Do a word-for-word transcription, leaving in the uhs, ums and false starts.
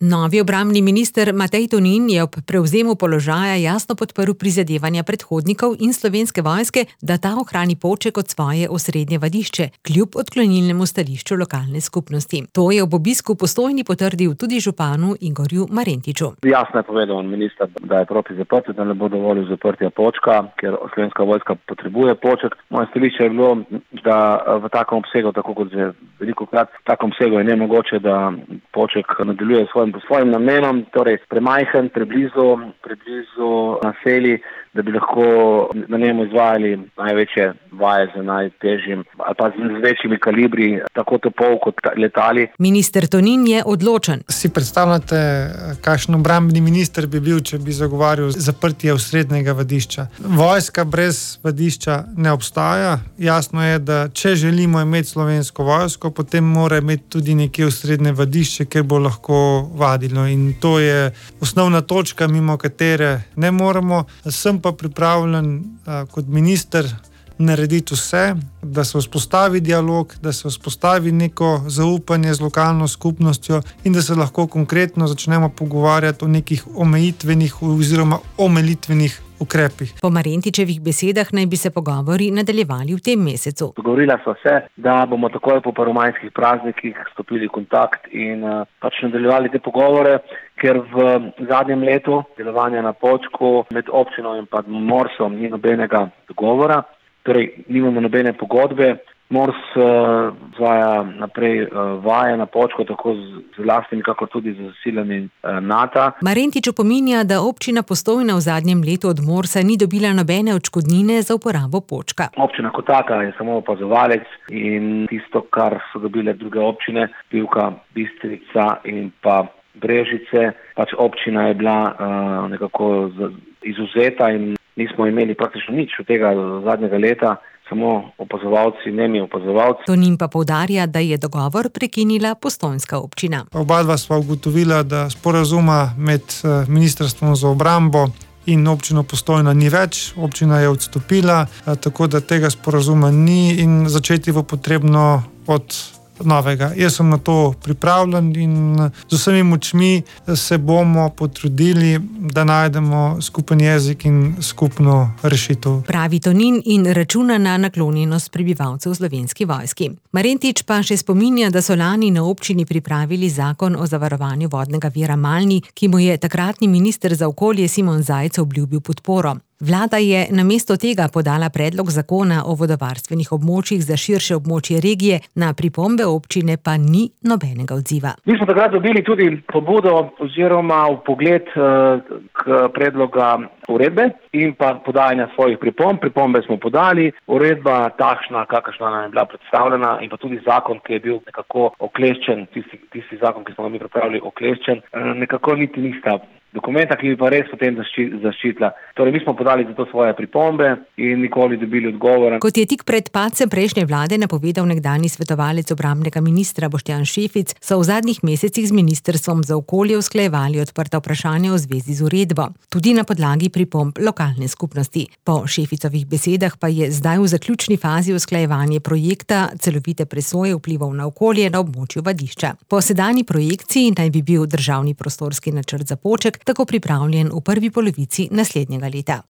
Novi obrambni minister Matej Tonin je ob prevzemu položaja jasno podprl prizadevanja predhodnikov in Slovenske vojske, da ta ohrani Poček kot svoje osrednje vadišče, kljub odklonilnemu stališču lokalne skupnosti. To je ob obisku v Postojni potrdil tudi županu Igorju Marentiču. Jasno je povedal minister, da je proti zaprtju, da ne bo dovolil zaprtja Počka, ker Slovenska vojska potrebuje Poček. Moje stališče je bilo, da v takem obsegu, tako kot že velikokrat, v takem obsegu je nemogoče, da Poček nadaljuje svojim, svojim namenom, torej premajhen, preblizu, preblizu naselij, da bi lahko na njemu izvajali največje vaje z najtežjim ali pa z večjimi kalibri, tako topov kot letali. Minister Tonin je odločen. Si predstavljate, kakšen obrambni minister bi bil, če bi zagovarjal zaprtje osrednjega vadišča? Vojska brez vadišča ne obstaja. Jasno je, da če želimo imeti Slovensko vojsko, potem mora imeti tudi nekje osrednje vadišče, kjer bo lahko vadilo. In to je osnovna točka, mimo katere ne moremo. Sem pa pripravljen a, kot minister narediti vse, da se vzpostavi dialog, da se vzpostavi neko zaupanje z lokalno skupnostjo in da se lahko konkretno začnemo pogovarjati o nekih omejitvenih oziroma omilitvenih ukrepih. Po Marentičevih besedah naj bi se pogovori nadaljevali v tem mesecu. Dogovorila sva se, da bomo takoj po prvomajskih praznikih stopili v kontakt in uh, pač nadaljevali te pogovore, ker v zadnjem letu delovanja na Počku med občino in pa Morsom ni nobenega dogovora, torej nimamo nobene pogodbe. Mors izvaja uh, naprej uh, vaje na Počku, tako z, z lastnimi, kako tudi z silami uh, NATO. Marentič opominja, da občina Postojna v zadnjem letu od Morsa ni dobila nobene odškodnine za uporabo Počka. Občina kot taka je samo opazovalec in tisto, kar so dobile druge občine, Pivka, Bistrica in pa Brežice, pač občina je bila uh, nekako izuzeta in nismo imeli praktično nič od tega zadnjega leta. Samo opazovalci, nemi opazovalci. Tonin pa poudarja, da je dogovor prekinila postojnska občina. Oba dva sva ugotovila, da sporazuma med Ministrstvom za obrambo in občino Postojna ni več. Občina je odstopila, tako da tega sporazuma ni in začeti bo potrebno od novega. Jaz sem na to pripravljen in z vsemi močmi se bomo potrudili, da najdemo skupen jezik in skupno rešitev. Pravi Tonin in računa na naklonjenost prebivalcev Slovenski vojski. Marentič pa še spominja, da so lani na občini pripravili zakon o zavarovanju vodnega vira Malni, ki mu je takratni minister za okolje Simon Zajc obljubil podporo. Vlada je namesto tega podala predlog zakona o vodovarstvenih območjih za širše območje regije, na pripombe občine pa ni nobenega odziva. Mi smo takrat dobili tudi pobudo oziroma vpogled k predloga uredbe in pa podajanja svojih pripomb. Pripombe smo podali, uredba takšna, kakršna nam je bila predstavljena in pa tudi zakon, ki je bil nekako okleščen, tisti, tisti zakon, ki smo ga mi pripravili, okleščen, nekako niti nista dokumenta, ki bi pa res potem zaščitila. Torej, mi smo podali za to svoje pripombe in nikoli dobili odgovora. Kot je tik pred padcem prejšnje vlade napovedal nekdanji svetovalec obrambnega ministra Boštjan Šefic, so v zadnjih mesecih z Ministrstvom za okolje usklajevali odprta vprašanja v zvezi z uredbo, tudi na podlagi pripomb lokalne skupnosti. Po Šeficovih besedah pa je zdaj v zaključni fazi usklajevanje projekta celovite presoje vplivov na okolje na območju vadišča. Po sedanji projekciji naj bi bil državni prostorski načrt za Poček tako pripravljen v prvi polovici naslednjega leta.